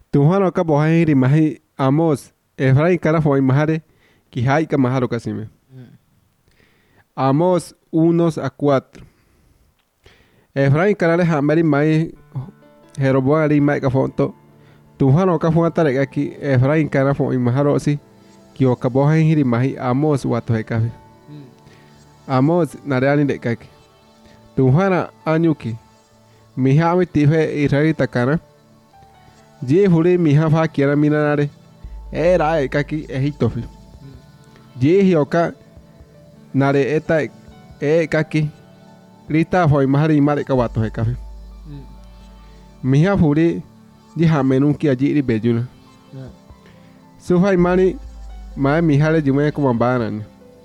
Tunjano ka bohahiri mahi Amos Efraín cara foi mahare que haika maharo kasime. Amos 1-4. Efraín cara hamari mai Jeroboam ali mai ka fonto. Tunjano ka fonta rega ki Efraín cara foi maharo si que o ka bohahiri mahi Amos wato hekafe. Amos nareani de kaki. Tunjana anyuki. Mihami tife Israelita kana. Je huri miha fa kiera minanare. Era kaki Egiptofi. Je hioka nare eta kaki. Rita foi mahari mare ka wato hekafe. Miha huri je hamenun ki ajiri bejuna. Sufai mani mai mihare jume ko mambanan.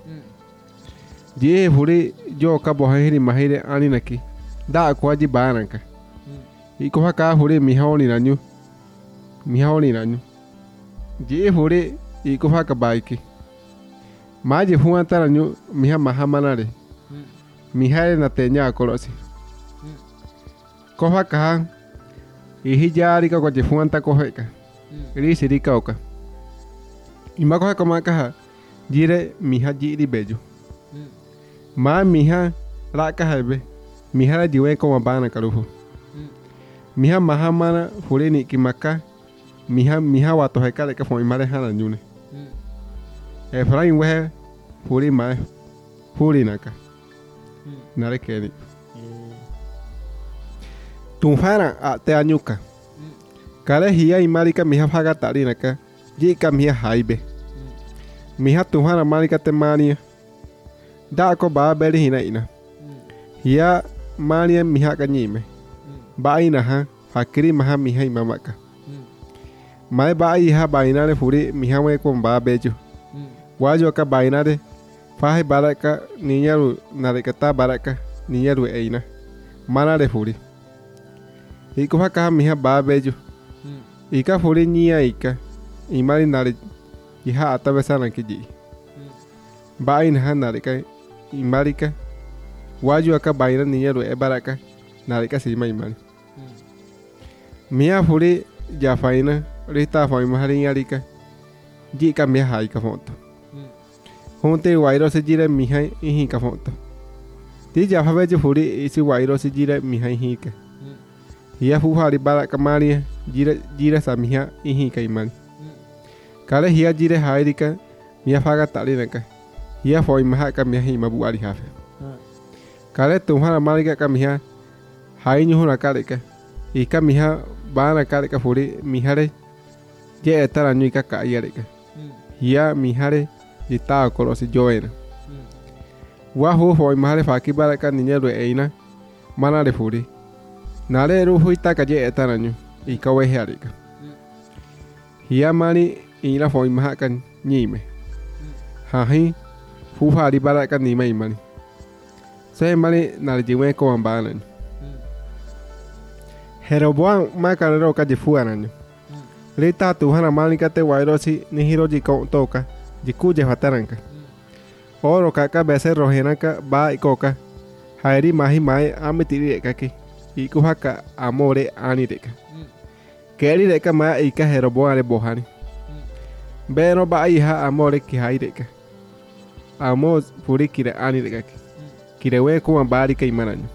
Je huri jo ka bohahiri mahire ani naki. Da ko aji bananka. Iko haka huri mihoni nanyu. Mihoni nanyu. Je huri iko haka baiki. Maji huanta nanyu miha mahamanare. Mihare na tenya korosi. Ko haka ihijari ka je huanta ko heka. Ri sirika oka. Imako haka maka jire miha jiri beju. Ma miha raka habe. Miha jiwe ko mabana karuhu. Miha mahamana huri ki maka. Miha wato heka leka foi mare hana nyune. Efraín wehe huri mai. Huri naka. Nare keni. Tunjana a te anyuka. Kare hiya imarika miha faga tari naka. Jika miha haibe. Miha tunjana marika te mania. Da ko ba beri hina ina. Hiya mania miha kanyime. Ba ina ha fakiri maha miha imamaka. Mai ba iha bainare furi miha we ko ba beju. Wajo ka bainare fahe baraka ninyaru narekata baraka ninyaru eina. Manare furi. Iko haka miha ba beju. Ika furi nia ika. Imari nare iha atabesana kiji. Ba ina nareka imarika. Wajo ka baina ninyaru e baraka nareka sima imari. Mia furi jafaina rita foi mahari yarika. Jika miha haika fonto. Honte wairo se jire miha ihi ka fonto. Ti jafabe je furi isi wairo se jire miha ihi ka. Hiya fuhari baraka maria jire sa miha ihi ka imani. Kale hiya jire hairika miha faga tali naka. Hiya foi maha ka miha imabu ari hafe. Kale tunjana marika ka miha hai nyuhuna kareka. Ika miha bana kareka furi mihare je etara nyuika ka yareka. Hiya mihare jita korosi joena. Wahu foi mahare faki baraka ninyaru eina manare furi. Nare ruhu itaka je etara nyu ika wehe arika. Hiya mani ina foi maha kan nyime. Hahi fuhari baraka nima imani. Se mani nare jiwe ko ambana. Jeroboam makarero ka jifuana. Rita tuhana malika te wairosi nihiro jiko toka jikuje fataranka. Oro kaka bese rohenaka ba ikoka. Hairi mahi mai amitiri kaki. Iku haka amore ani deka. Keri deka ma ika Jeroboam le bohani. Beno ba iha amore ki haideka. Amos puri kire ani deka. Kirewe kuma bari ka imananyo.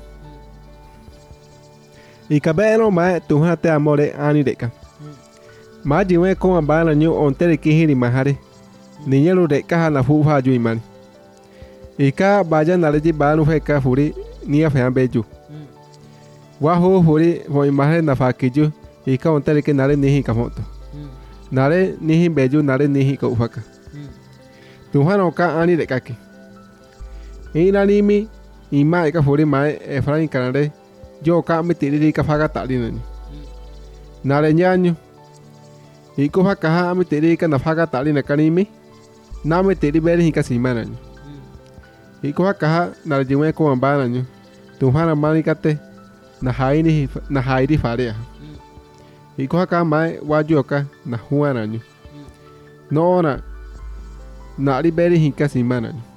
Ika beno ma tuhana te amore ani deka. Ma jiwe kuma bana nyu ontere kihiri mahare. Niñero deka hana fuha ju imani. Ika baya naleji banu heka furi niya fean beju. Wahu furi foi mahare na fakiju. Ika ontere ke nare nihi kamoto. Nare nihi beju nare nihi ka ufaka. Tuhana oka ani deka ki. Ina nimi ima ika furi mae Efraín kanare. Yo ka mitiri ka faga tali nani. Nare nyanyu. Iko haka mitiri ka nafaga tali na kanimi. Na mitiri beri hika simana nyu. Iko haka narajiwe ko ambana nyu. Tuhana manikate na hairi farea. Iko haka mai wajuoka na huana nyu. Noona na beri hika simana nyu.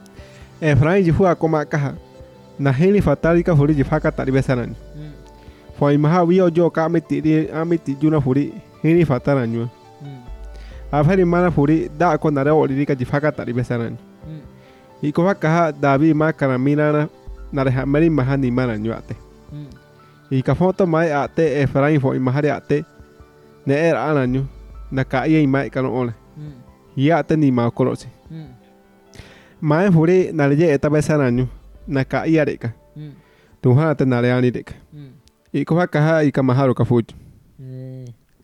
Efraín jifua koma kaha. Na hili fatali ka furi jifaka tali besana nyu. Foi maha vio yo ka amiti yuna furi hini fatara nyu. Aferi mana furi da ko nare oli ka jifaka tari besaran. Iko vaka David ma karamina nare hameri maha ni mana nyu ate. Ika foto mai ate Efraim foi mahari ate ne era ananyu na ka ia mai kano ole. Ia ate ni ma kolosi. Mai furi nare ye eta besaran na ka ia reka. Tuhan ate nare ani reka. Iko vaka ika maharo ka fuju.